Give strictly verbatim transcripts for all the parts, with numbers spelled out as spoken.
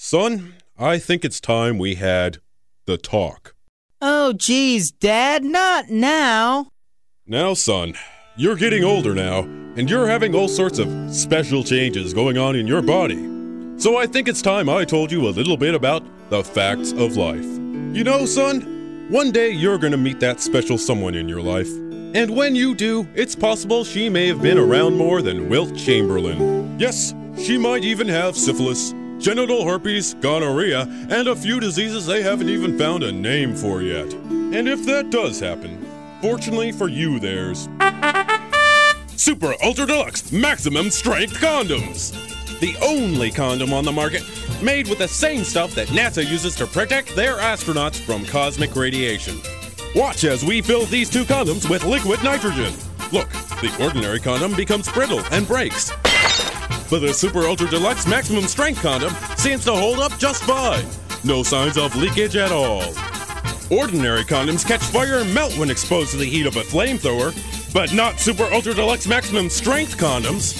Son, I think it's time we had the talk. Oh, geez, Dad, not now. Now, son, you're getting older now, and you're having all sorts of special changes going on in your body. So I think it's time I told you a little bit about the facts of life. You know, son, one day you're gonna meet that special someone in your life. And when you do, it's possible she may have been around more than Wilt Chamberlain. Yes, she might even have syphilis, genital herpes, gonorrhea, and a few diseases they haven't even found a name for yet. And if that does happen, fortunately for you, there's Super Ultra Deluxe Maximum Strength Condoms. The only condom on the market made with the same stuff that NASA uses to protect their astronauts from cosmic radiation. Watch as we fill these two condoms with liquid nitrogen. Look, the ordinary condom becomes brittle and breaks. But the Super Ultra Deluxe Maximum Strength Condom seems to hold up just fine. No signs of leakage at all. Ordinary condoms catch fire and melt when exposed to the heat of a flamethrower, but not Super Ultra Deluxe Maximum Strength Condoms.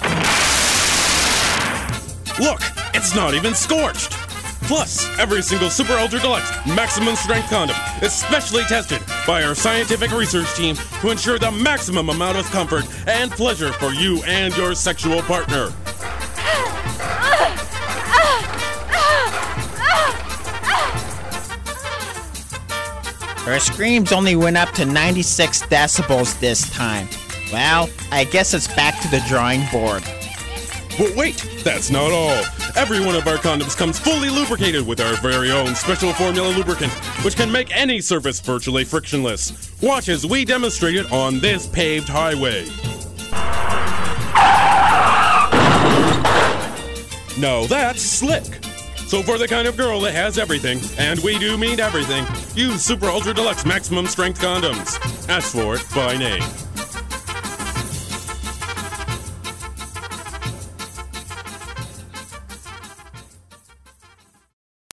Look, it's not even scorched. Plus, every single Super Ultra Deluxe Maximum Strength Condom is specially tested by our scientific research team to ensure the maximum amount of comfort and pleasure for you and your sexual partner. Her screams only went up to ninety-six decibels this time. Well, I guess it's back to the drawing board. But wait, that's not all. Every one of our condoms comes fully lubricated with our very own special formula lubricant, which can make any surface virtually frictionless. Watch as we demonstrate it on this paved highway. Now that's slick. So for the kind of girl that has everything, and we do mean everything, use Super Ultra Deluxe Maximum Strength Condoms. Ask for it by name.